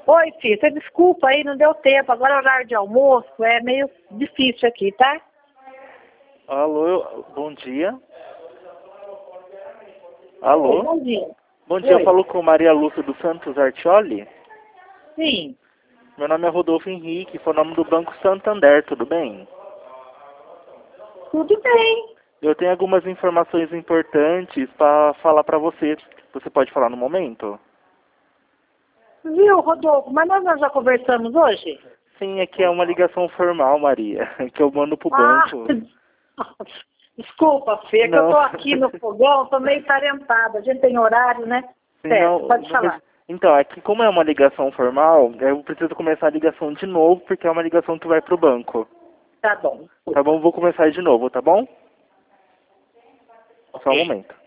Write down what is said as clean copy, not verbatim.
Oi, filho, você desculpa aí, não deu tempo. Agora é horário de almoço, é meio difícil aqui, tá? Alô, bom dia. Oi, Alô? bom dia. Bom dia, eu Oi. falo com Maria Lúcia dos Santos Artioli. Sim, Meu nome é Rodolfo Henrique, foi o nome do Banco Santander, tudo bem? tudo bem. Eu tenho algumas informações importantes para falar para você. Você pode falar no momento? Viu, Rodolfo, mas nós já conversamos hoje? Sim, aqui é uma ligação formal, Maria, que eu mando pro Ah, banco. desculpa, Fê, que eu Não. tô aqui no fogão, tô meio tarentada. A gente tem horário, né? Sim, Certo, não, pode falar. então, aqui como é uma ligação formal, eu preciso começar a ligação de novo, porque é uma ligação que vai pro banco. Tá bom. Tá bom? Vou começar de novo, tá bom? Só um Ok. momento.